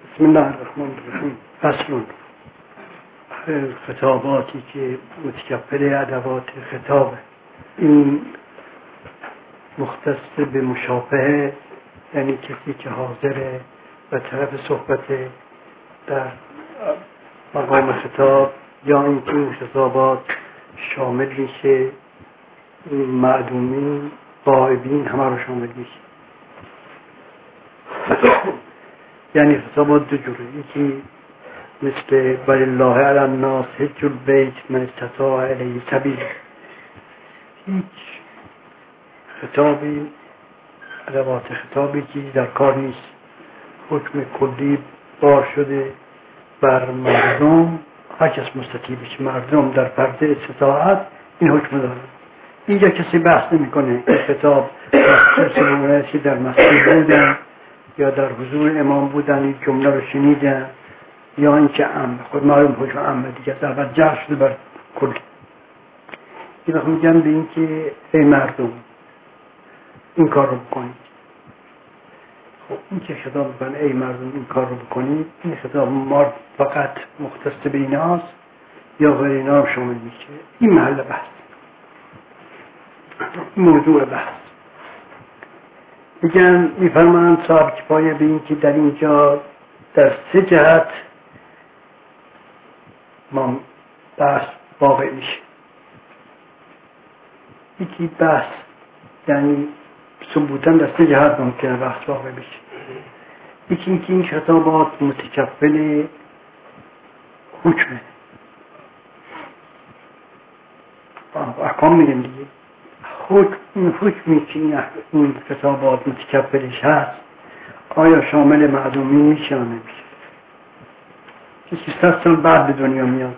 بسم الله الرحمن الرحیم. فصل. خطاباتی که متکفل ادوات خطابه، این مختص به مشافهه، یعنی کسی که حاضره و طرف صحبت در مقام خطاب، یا اینکه این خطابات شامل میشه معدومین غایبین همه رو شامل میشه. یعنی خطابات دو جوره، یکی مثل ولله علی الناس حج البیت من استطاع الیه سبیلا، هیچ خطابی ادوات خطابی که در کار نیست، حکم کلی بار شده بر مردم، هر کس مستطیع بشه، مردم در پرده استطاعت این حکم داره. اینجا کسی بحث نمی کنه این خطاب مخصوص که در مسجد بودن یا در حضور امام بودن این جمله رو شنیدن، یا اینکه خود معلوم حکم عامه دیگه در جعل شده بر کل. این وقت میگن به این که ای مردم این کار رو بکنید. خب این که خطاب میکنه ای مردم این کار رو بکنید، این خطاب ما فقط مختص به ایناست یا غیر اینا رو شامل میشه؟ این محل بحث، موضوع بحث. میگن میفرمانند صاحب کفایه به این که در اینجا در سه جهت ما بحث واقع میشه. یکی بحث یعنی ثبوتاً در سه جهت ممکنه بحث واقع بشه. یکی اینکه این خطابات متکفل حکمه، احکام میگن دیگه. حکمی که این خطابات متکفلش هست آیا شامل معدومین میشه یا نمیشه؟ که 300 سال بعد به دنیا میاد،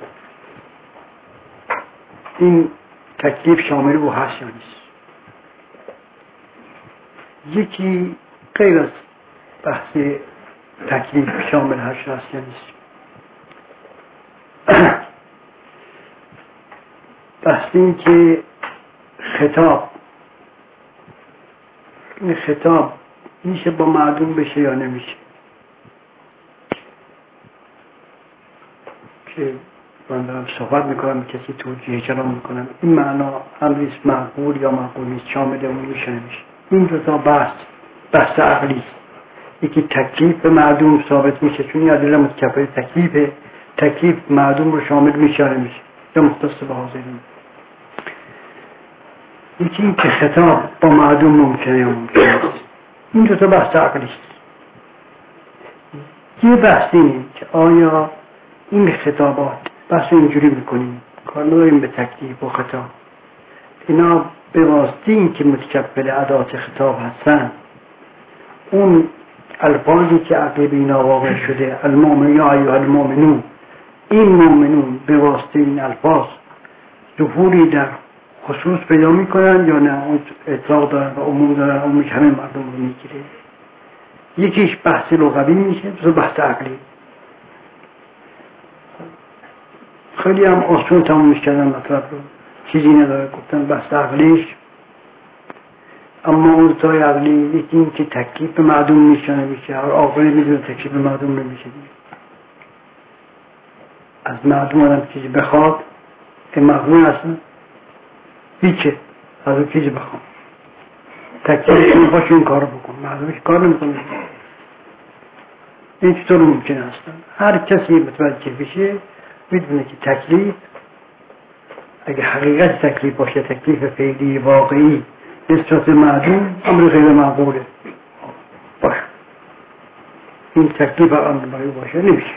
این تکلیف شامل او هست یا نیست؟ یکی غیر از بحث تکلیف شامل هست یا نیست، بحث این که خطاب میشه با معدوم بشه یا نمیشه. که من دارم صحبت میکنم کسی توجیه کلام میکنم، این معنا امریست معقول یا معقول نیست، شامل اون میشه نمیشه. این دو تا بحث عقلی است. یکی تکلیف به معدوم ثابت میشه چون این ادله متکفل تکلیف معدوم رو شامل میشه یا نمیشه، یا مختص به حاضرین. یکی این که خطاب با معدوم ممکنه یا ممکنه است. این دو تا بحث عقلی است. یه بحث اینه که آیا این خطابات بحث اینجوری میکنیم، کار نداریم به تکلیف و خطاب، اینا به واسطه این که متکفل ادوات خطاب هستن، اون الفاظی که عقیب اینا واقع شده المؤمن یا ایها المؤمنون، این مؤمنون به واسطه این الفاظ ظهوری در خصوص پیدا میکنن یا نه اون اطلاق دارن و عموم دارن، عمومی همه مردم رو میگیره. یکیش بحث لغوی میشه، دوست بحث عقلی. خیلی هم آسون تمومش کردن مطلب رو، چیزی نداره گفتن بحث عقلیش. اما اون تای عقلی یکی این که تکلیف به معدوم میشه نمیشه، هر عاقلی میدونه تکلیف به معدوم نمیشه. از معدوم آدم چیزی بخواد که مغمون هستن هیچه، از اون چیزی بخوام تکلیف باشه این کار رو بکن، معدومش کار نمیکنه. این چطور ممکنه هستن؟ هر کسی متوجه بشه میدونه که تکلیف اگه حقیقت تکلیف باشه، تکلیف فعلی واقعی نسبت معدوم امر غیر معقوله باشه. این تکلیف امر واقعی باشه نمیشه.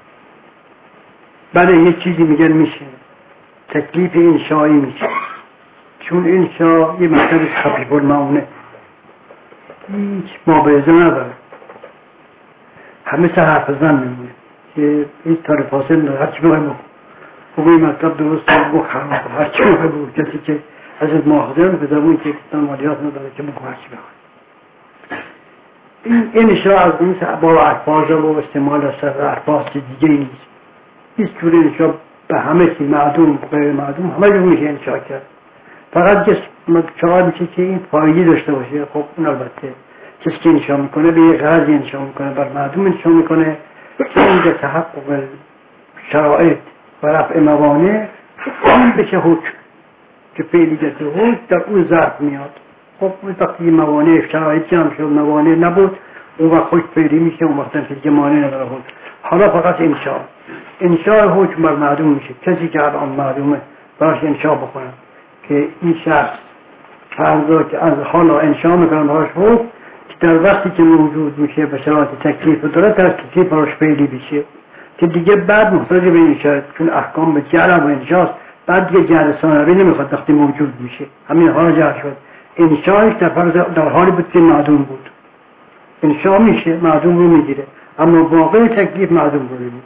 بله یک چیزی میگن میشه، تکلیف انشایی میشه، چون انشا یه مطلب خفیف المعونه، هیچ مابعضه نداره، همه سر حرف زن میمونه که هیچ طور فاصل نداره، هرچی بخواه بگو این مطلب درست بگو خراب، هرچی بخواه بگو، کسی که ازت مؤاخذه رو به زبون که مالیات نداره که بگو هرچی بخواه. این انشا از این با الفاظ و استعمال از سر الفاظ دیگه نیست. هیچ جوری انشا به همه چی معدوم غیر معدوم همه جور میشه انشا کرد. فقط چقدر میشه که این فایده داشته باشه. خب اون البته کسی که انشا میکنه به یه غرضی انشا میکنه، بر معدوم انشا میکنه عند تحقق شرایط و رفع موانع اون بشه حکم که فعلیت حکم در اون ظرف میاد. خب وقتی موانع شرایط جمع شد موانع نبود اون وقت خود فعلی میشه، اون وقت نتیجه مانع نداره حکم. حالا فقط انشاء حکم بر معدوم میشه. کسی که الان معدومه براش انشاء بکنن که این شخص فرضا که از حالا انشاء میکنن براش حکم که در وقتی که موجود میشه به شرایط تکلیف داره در تکلیف براش فعلی بشه که دیگه بعد محتاج به انشاء، چون احکام به جعل و انشاء بعد دیگه جعل ثانوی نمیخواد وقتی موجود میشه. همین حالا جعل شد انشاءش در حالی بود که معدوم بود، انشاء میشه معدوم رو میگیره، اما واقع تکلیف معدوم رو میگیره.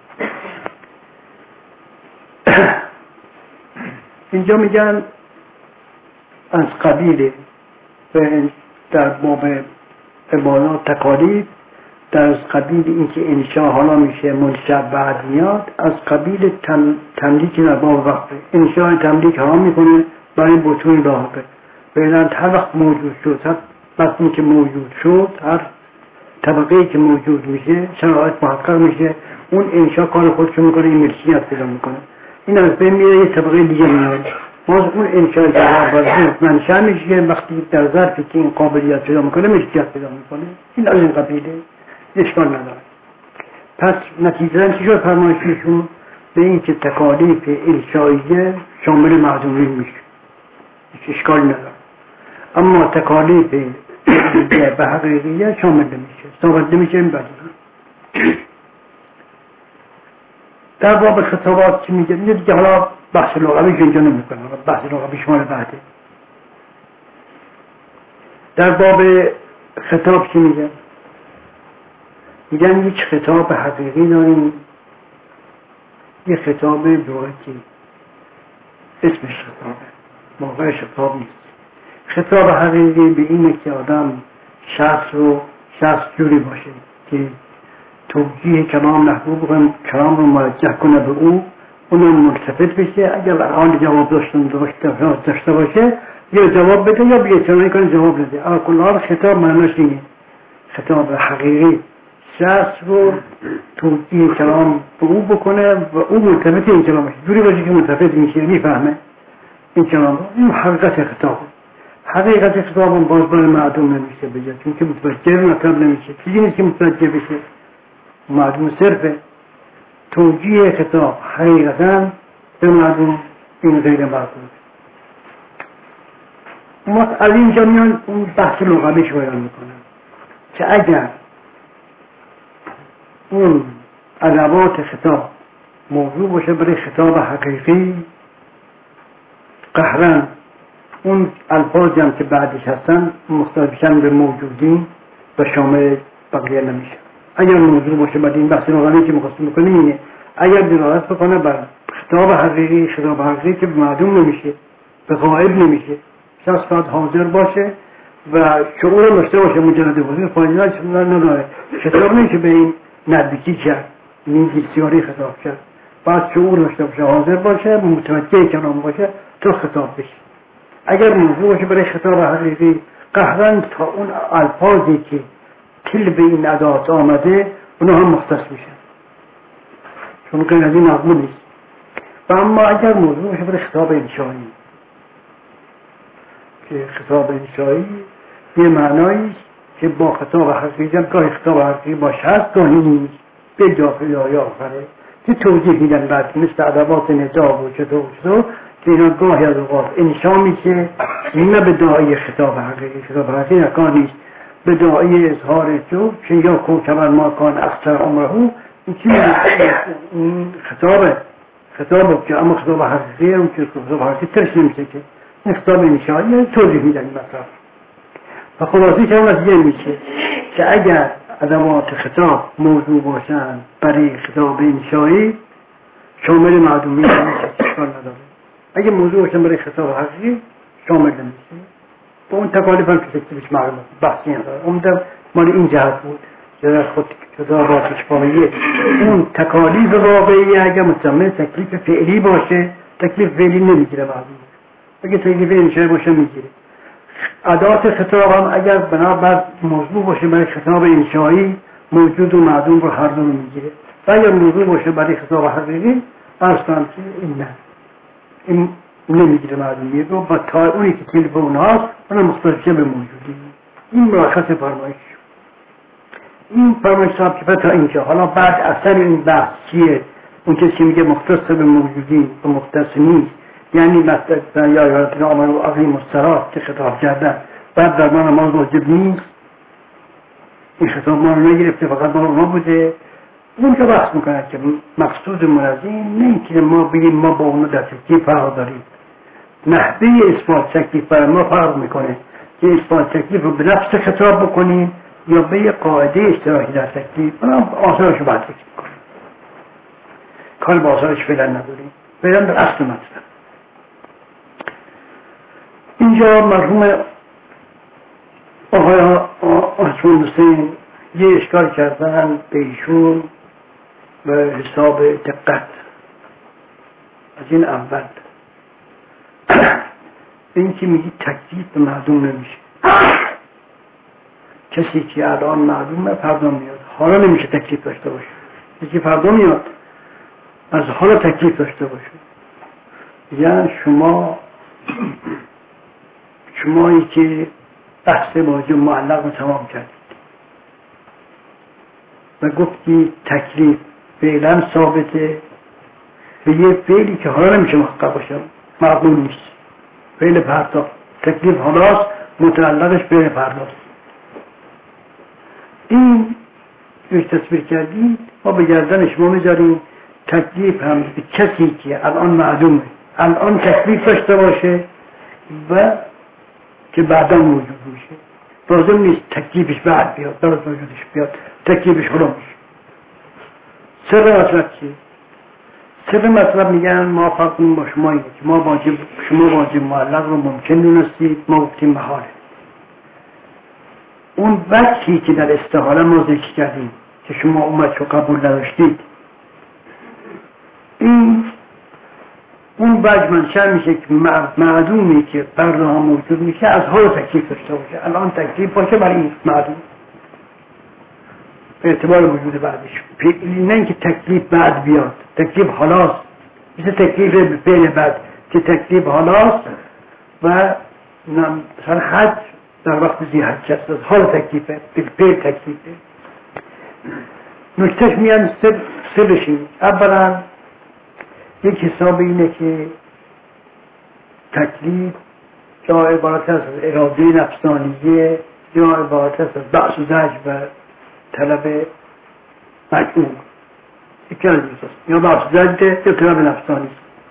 اینجا میگن از قبیل در باب عبادات تکالیف در قبیل اینکه انشاء حالا میشه منشأ بعد میاد، از قبیل تملیک در باب وقفه. انشاء تملیک حرام میکنه برای بطون لاحقه. بینند هر وقت موجود شد، هر وقتی که موجود شد، هر طبقه‌ای که موجود میشه شرایط محقق میشه، اون انشاء کار خودشو میکنه، این ملکیت پیدا میکنه، این از بین میره یه طبقه دیگه میاد. باز اون انشاء که منشأ میشه وقتی در ظرفی که این قابلیت پیدا میکنه ملکیت پیدا میکنه. این از این قبیله اشکال نداره. پس نتیجه چی شد؟ فرمایششون به این که تکالیف انشائیه شامل معدومین میشه، هیچ اشکالی نداره، اما تکالیف به حقیقیه شامل نمیشه، ثابت نمیشه. این بدونه در باب خطابات چی میگه؟ میگه دیگه حالا بحث لغویش اینجا نمیکنه، بحث لغویش مال بعده. در باب خطاب چی میگه؟ میگن یک خطاب حقیقی داریم، یک خطاب لغتی اسمش خطابه، موقعش خطاب نیست. خطاب حقیقی به اینه که آدم شخص جوری باشه که توجیه کلام محبوب بکنه، کلام رو موجه کنه به اونم ملتفت بشه. اگر آن جواب داشته باشه یا جواب بده یا بی‌اعتنایی کنه جواب بده. اما کلها خطاب معناش اینه، خطاب حقیقی شخص رو توجیه کلام به او بکنه و او ملتفت این کلامش جوری باشه که ملتفت میشه، میفهمه این کلام رو. این حقیقت خطاب. حقیقت خطاب هم باز برای معدوم نمیشه بجا، چون که متوجه مطلب نمیشه. چیزی نیست که متوجه بشه، معدوم صرفه. توجیه خطاب حقیقتا به معدوم این غیر معدوم. ما از اینجا میان اون بحث لغویش بیان میکنن که اگر اون ادوات خطاب موضوع باشه برای خطاب حقیقی، قهرن اون الفاظی هم که بعدش هستن مختلفشن به موجودین و شامل بقیه نمیشه. اگر موضوع باشه بعد این بحث لغوی که می‌خواستیم بکنیم اینه، اگر دلالت بکنه بر خطاب حقیقی که به معدوم نمیشه، به غائب نمیشه، شخص باید حاضر باشه و شعور داشته باشه، مجرد حضور فایده نداره. خطاب نمیشه به این نزدیکی کرد، این بسیاری خطاب کرد، باید شعور داشته باشه، حاضر باشه، متوجه کلام باشه تا خطاب بشه. اگر موضوع باشه برای خطاب حقیقی، قهرن تا اون الفاظی که تل به این ادات آمده اونا هم مختص میشن، چون غیر از این مقبول نیست. و اما اگر موضوع باشه برای خطاب انشایی، که خطاب انشایی یه معنایی که با خطاب حقیقی هم گاهی خطاب حقیقی باشه هست، گاهی نیست، به داخل یا آخره که توضیح میدن بعد، مثل ادوات ندا و چطور که اینا گاهی از اوقات انشا میشه نه به داعی خطاب حقیقی. خطاب حقیقی نکار نیست، به داعی اظهار جو که یا کوکبر ما کان اختر عمرهو، این چی خطابه که اما خطاب حقیقی اون که خطاب حقیقی ترش نمیشه که این خطاب انشایی توضیح میدن این مطلب. و خلاصی که نتیجه میشه که اگر ادوات خطاب موضوع باشن برای خطاب انشایی شامل معدومی نمیشه، اشکال نداره. اگه موضوع باشن برای خطاب حقیقی شامل نمیشه. با اون تکالیف هم که تکلیفش معلومه، بحثی نداره. اون در مال این جهت بود که خود خطابات شفاهیه اون تکالیف واقعی اگه متضمن تکلیف فعلی باشه، تکلیف فعلی نمیگیره معلومه. اگه تکلیف انشایی باشه میگیره. ادوات خطاب هم اگر بنابر موضوع باشه برای خطاب انشایی موجود و معدوم رو هر دو میگیره. و اگر موضوع باشه برای خطاب حقیقی عرض کنم که این نه، این نمیگیره معدومیت رو، و تا اونی که تلفن هاست اون مختص به موجودی. این ملخص فرمایش. این فرمایش صاحب که تا اینجا. حالا بعد اثر این بحث چیه؟ اون کسی میگه مختص به موجودی و مختص نیست، یعنی مطلب یا یادتون آمد و عقیم مسترات که خطاب کردن بعد در ما نماز واجب نیست، این خطاب ما رو نگرفته، فقط ما بوده. اون که بحث میکنه که مقصود منظیم نه که ما بگیم ما با اونو در تکلیف فرق داریم، نحوه اثبات تکلیف برای ما فرق میکنه که اثبات تکلیف رو به نفس خطاب بکنیم یا به یه قاعده اشتراکی در تکلیف. من آثارش رو بعد فکر میکنم، کار با آثارش فعلا نداریم، فعلا در اصل مطلب. اینجا مرحوم آقای عثمان حسین یه اشکال کردن به ایشون به حساب دقت. از این اول این که میگی تکلیف به معدوم نمیشه، کسی که الان معدومه فردا میاد، حالا نمیشه تکلیف داشته باشه. کسی فردا میاد از حالا تکلیف داشته باشه. یعنی شمایی که بحث واجب معلق رو تمام کردید و گفتی تکلیف فعلا ثابته به یه فعلی که حالا نمیشه محقق باشه، معقول نیست، فعل فردا. تکلیف حالاست، متعلقش فعل فرداست. این یک تصویر کردید، ما به گردن شما میذاریم تکلیف هم به کسی که الان معدومه الان تکلیف داشته باشه و که بعدا موجود میشه. لازم نیست تکلیفش بعد بیاد، درست وجودش بیاد، تکلیفش حالا میشه. سر مطلب چیه؟ سر مطلب میگن ما فرق با شما اینه که شما واجب معلق رو ممکن دونستید، ما گفتیم محاله. اون وجهی که در استحاله ما ذکر کردیم که شما اومد رو قبول نداشتید، اون وجه منشأ میشه که معدومی که فردا هم موجود میشه از حال تکلیف داشته باشه. الان تکلیف باشه برای این معدوم به اعتبار وجود بعدش، نه اینکه تکلیف بعد بیاد. تکلیف حالاست، مثل تکلیف به فعل بعد که تکلیف حالاست و مثلا حج در وقت زی حج است، از حال تکلیفه، به فعل تکلیفه. نکتهش میان سرش این. اولا یک حساب اینه که تکلیف یا عبارت است از اراده نفسانیه یا عبارت است از بحث و زجر و طلب مجموع، یکی از این است، یا بحث و زجر یا طلب نفسانی.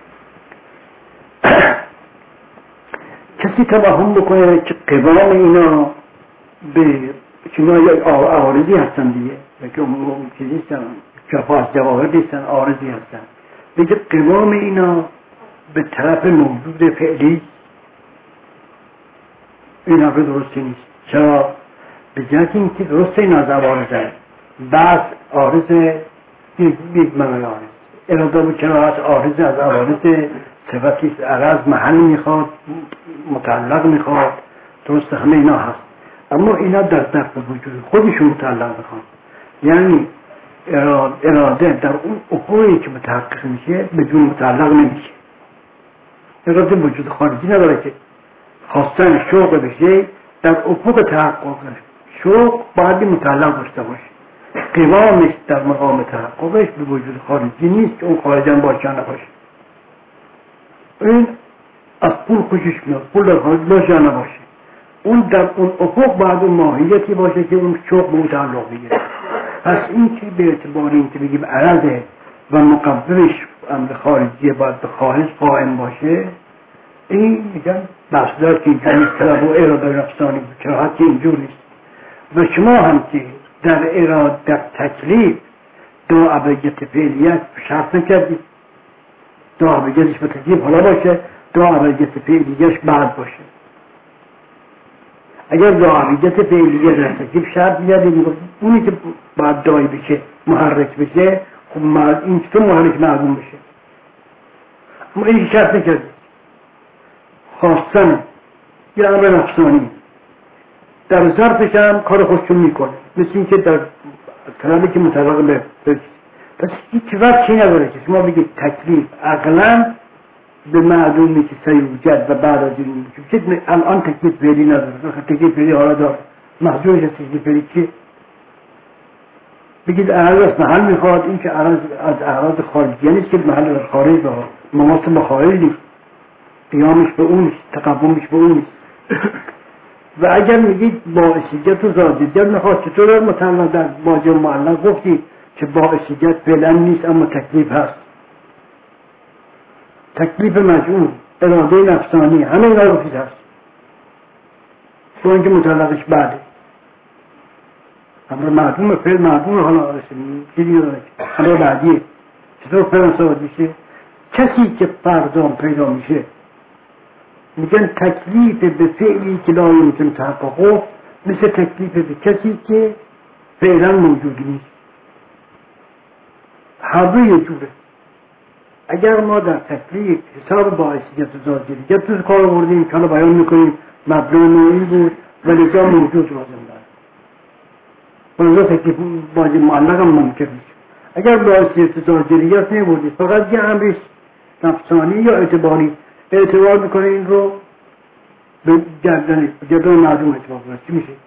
کسی توهم بکنه که قوام اینا به چون یا عارضی هستن دیگه، که اون چیزی هستن، جفاز جواهر نیستن، عارضی هستن، بگه قوام اینا به طرف موجود فعلی، این حرف درستی نیست. چرا؟ به جهت اینکه درسته این از عوارضه، بعض عارضه یک معنی عارض اراده بود، چرا از عارضه از عوارض صفتی عرض محل میخواد، متعلق میخواد، درست همه اینا هست، اما اینا در دفع وجود خودشون متعلق میخواد. یعنی اراده در اون افقی که متحقق میشه بدون متعلق نمیشه. اراده وجود خارجی نداره که خواستن شوق بشه در افق تحقق. شوق باید متعلق داشته باشه، قوامش در مقام تحققش به وجود خارجی نیست که اون خارجی هم باشه نباشه. این از پول خوشش میاد، پول در خارج باشه نباشه، اون در اون افق باید اون ماهیتی باشه که اون شوق به اون تعلق بگیره. پس این که به اعتبار این که بگیم عرضه و مقبلش امر خارجی باید به خارج قائم باشه، این میگن بحثدار که اینجور نیست، طلب و اراده نفسانی بود، چراحت که اینجور نیست. و شما هم که در اراده در تکلیف دو ابعیت فعلیت شرط نکردید، دو ابعیتش به تکلیف حالا باشه، دو ابعیت فعلیتش بعد باشه. اگر دو ابعیت فعلیه در تکلیف شرط می‌کردید، اونی که باید دایی بشه محرک بشه، خب این چطور محرک معلوم بشه؟ اما این شرط نکردید. خواستن یه امر نفسانی در ظرفش هم کار خودشون میکنه، مثل این که در کلامی که مطابق به پس هیچ وقت چی نداره که شما بگید تکلیف عقلا به معلومی که سیوجد و بعد از این میشه. الان تکلیف فعلی نداره، تکلیف فعلی حالا داره، محضورش از تکلیف فعلی چیه؟ بگید اعراض از محل میخواد، این که اعراض از اعراض خارجی نیست که محل از خارج با مماثل با خارج نیست، قیامش به اون نیست، تقومش به اون نیست. و اگر میگید باعثیت و ذاتیت میخواد، چطور مثلا در واژه معلق گفتید که باعثیت فعلا نیست اما تکلیف هست، تکلیف مجعول، اراده نفسانی، همه اینا رو هست، چون که مطلقش بعده امر معدوم، فعل معدوم، حالا چیزی داره امر بعدیه. چطور فعل ثابت میشه؟ کسی که فرضان پیدا میشه میگن تکلیف به فعلی که لا یمکن تحققه مثل تکلیف به کسی که فعلا موجود نیست. هر دو یه جوره. اگر ما در تکلیف حساب باعثیت و ظاهریت تو کار بردیم که حالا بیان میکنیم مبنا نوعی بود ولی جا موجود لازم داره، ولذا تکلیف باید معلق هم ممکن میشه. اگر باعثیت و ظاهریت نبودید فقط یه امریست نفسانی یا اعتباری اعتبار میکنه این رو به گردن معدوم اعتبار کنه، چی میشه؟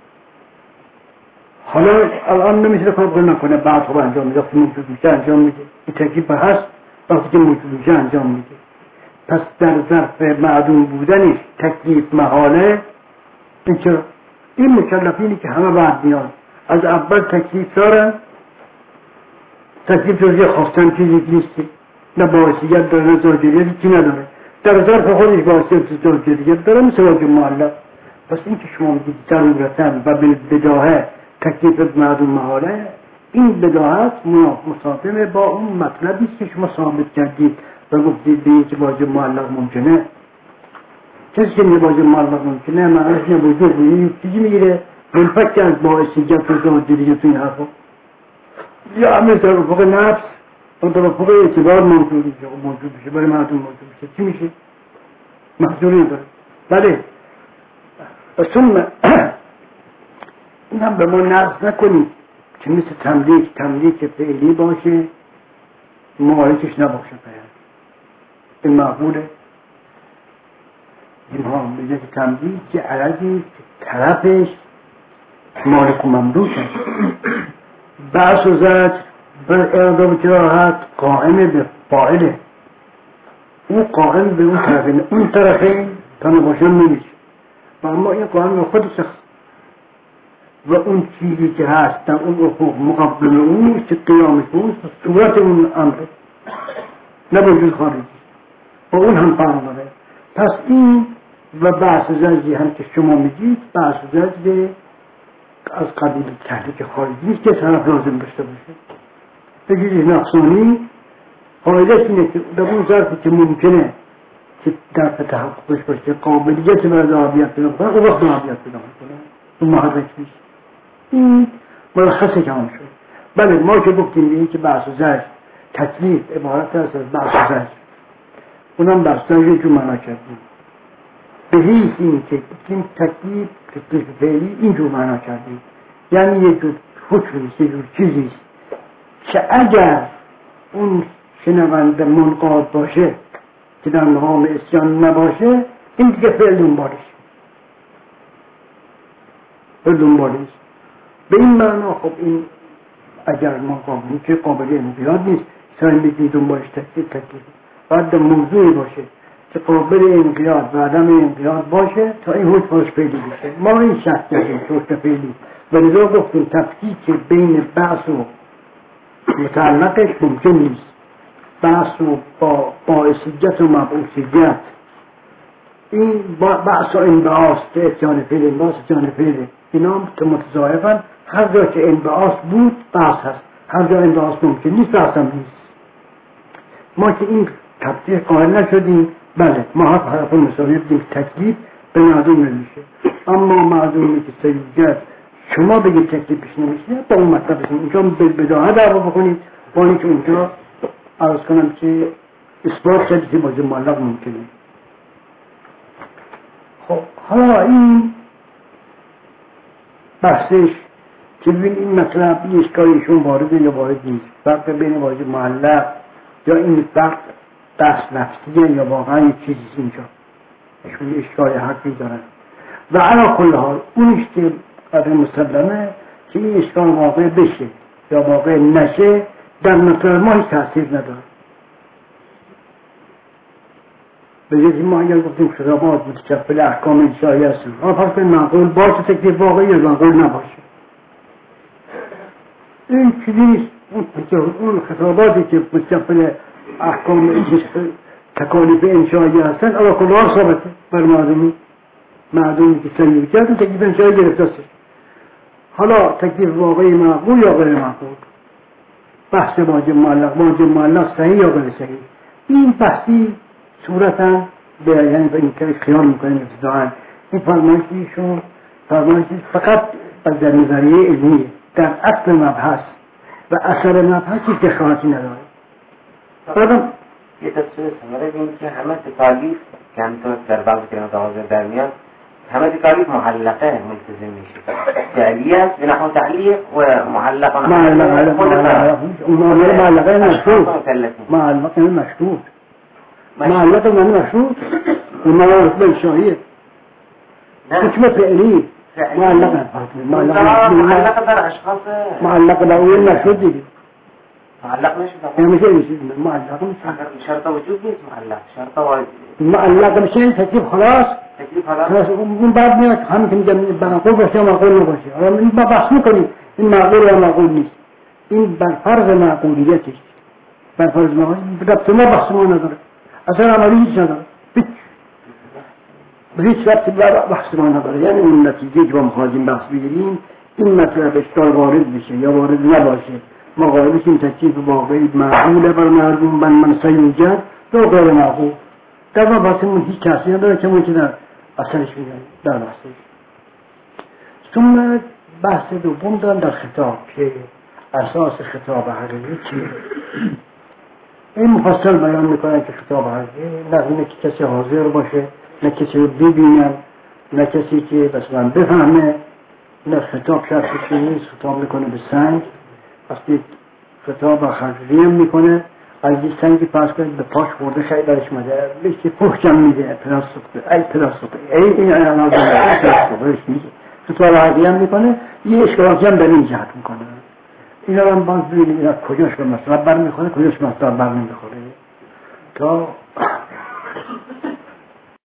حالا الان نمیشه کار نکنه، بعد خوب انجام میده، وقتی موجود میشه انجام میده، این تکلیف هست، وقتی که موجود میشه انجام میده. پس در ظرف معدوم بودنش تکلیف محاله. این مکلفینی که همه بعد میان از اول تکلیف دارن، تکلیف جزی خواستن چیزی نیست، نه باعثیت داره نه ظاهریتی چی نداره، در ظرف خودش باعثیت ظاهریت داره مثل واژه معلق. پس این که شما میگید ضرورتاً و بالبداهه تکلیف معدوم محاله، این بداهت مصادمه با اون مطلبی که شما ثابت کردید و گفتید به یک واژه معلق ممکنه. کسی که میگه واژه معلق ممکنه معنیش اینه وجود روی چیزی میگیره منفک از باعثیت و ظاهریت این حرفا، یا همه در افق نفس و در افق اعتبار موجود میشه برای معدوم موجود میشه. چی میشه؟ محضوری داره. بله و ثم این هم به ما نقص نکنید که مثل تملیک فعلی باشه مقایسش نباشه. این معقوله. اینها میگه که تملیک که عرضی طرفش مالک و مملوکه، بحث و زجر بر اراده و کراهت قائم به فاعله، اون قائم به اون طرفین، اون طرفین تا نباشن نمیشه و اما این قائم به خودش و اون چیزی که هست در اون افق مقابل اون که قیامش بود صورت اون امر نه وجود خارجی و اون هم فرق داره. پس این و بحث زجری هم که شما میگید بحث زجر از قبیل تحریک خارجی نیست که طرف لازم داشته باشه. بگید نقصانی فایدهش اینه که در اون ظرفی که ممکنه که در تحققش باشه قابلیت برای ضابطیت پیدا کنه اون وقت ضابطیت پیدا کنه، اون محرک نیست. این مرخصه که هم شد. بله ما که گفتیم این که بحث و زجر تکلیف عبارت است از بحث و زجر، اونم بحث و زجر جو معنا کردیم به هیچ این که این تکلیف فعلی اینجور معنا کردیم، یعنی یک جور حکمی یک جور چیزیست که اگر اون شنونده منقاد باشه که در مقام اسیان نباشه این دیگه فعل دنبالش به این معنا. خب این اگر مقامی که قابل انقیاد نیست سعی بگید دنبالش تکلیف باید موضوعی باشه که قابل انقیاد و عدم انقیاد باشه تا این حکمش پیدا بشه. ما این شک داریم که حکم فعلی و لذا گفتیم تفکیک بین بحث و متعلقش ممکن نیست. بحث و با باعثیت و مبعوثیت، این بحث و انبعاث که اتیان فعل انبعاث اتیان فعل اینا که متضاعفن، هر جا که انبعاث بود بحث هست، هر جا انبعاث ممکن نیست بحث هم نیست. ما که این تبدیل قائل نشدیم، بله ما حرف مساوی بدیم تکلیف به معدوم نمیشه، اما معدومی که سیوجد شما بگید تکلیفش نمیشه با اون مطلبش اونجا بداهه دعوا بکنید با اینکه اونجا عرض کنم که اثبات کردی که با معلق ممکنه. خب حالا این بحثش که ببین این مطلب این اشکالشون وارده یا وارد نیست، فرق بین واژه معلق یا این فرق بحث نفسیه یا واقعا یک چیزی اینجا اشون اشکال حقی دارن و علا کل حال اونش که قدر مسلمه که این اشکال واقع بشه یا واقع نشه در نظر ما هیچ تاثیر نداره. به جزی ما اگر گفتیم خطابات متکفل احکام انشایی هستن پس به معقول باشه تکلیف واقعی یا معقول نباشه این چیزی نیست. اون خطاباتی که متکفل احکام تکالیف انشایی هستن اما کلها ثابته بر معدومی که سنگی کرد تکلیف انشایی گرفته است. حالا تکلیف واقعی معقول یا غیر معقول، بحث واجب معلق صحیح یا غیر صحیح، این بحثی صورتا به یعنی به این که خیال میکنیم ابتداعا این فرمایشیشون فرمایشی فقط از در نظریه علمیه، در اصل مبحث و اثر مبحثی دخالتی نداره. بعدم یه تصویر سماره بینید که همه تکالیف که همینطور در بعض کلمات حاضر در میاد همه تکالیف معلقه ملتزم میشه، فعلیه است به نحو تعلیق و معلقه معلقه مشروط معلقه من مشروط و معلقه انشائیه حکم فعلی معلقه در اشخاص معلقه در اول مشروط دیگه معلق نشد معلق میشه شرط وجود نیست، معلق میشه این تکلیف خلاص اون بعد میاد همین که میگم معقول باشه یا معقول نباشه. حالا این با بحث میکنیم این معقول یا معقول نیست، این بر فرض معقولیتش بر فرض معقولیت ربط ما بحث ما نداره، اصلا عملی هیچ نداره، هیچ ربطی بحث ما نداره. یعنی اون نتیجه که با مخواهیم بحث بگیریم این مطلب اشکال وارد بشه یا وارد نباشه ما قائلش این تکلیف واقعی معقوله بر مردم من سیوجد یا غیر معقول در ما بحثمون هیچ کسی نداره که اون که در اصلش میگن در بحثش. ثم بحث دوم دارن در خطاب که اساس خطاب حقیقی چیه. این مفصل بیان میکنن که خطاب حقیقی نه اینه که کسی حاضر باشه، نه کسی رو ببینن، نه کسی که مثلا بفهمه، نه خطاب شخصی نیست خطاب میکنه به سنگ. وقتی خطاب حقیقی هم میکنه از این سنگی پس کنید به پاش خورده خیلی درش مده بشتی پوشم میده پراسطه این اعلام پراسطه میده خطاب حقیقی هم میکنه یه اشکالاتی هم در این جهت میکنه. اینا هم باز ببینیم اینا کجاش به مطلب برمیخوره کجاش مطلب برنمیخوره تا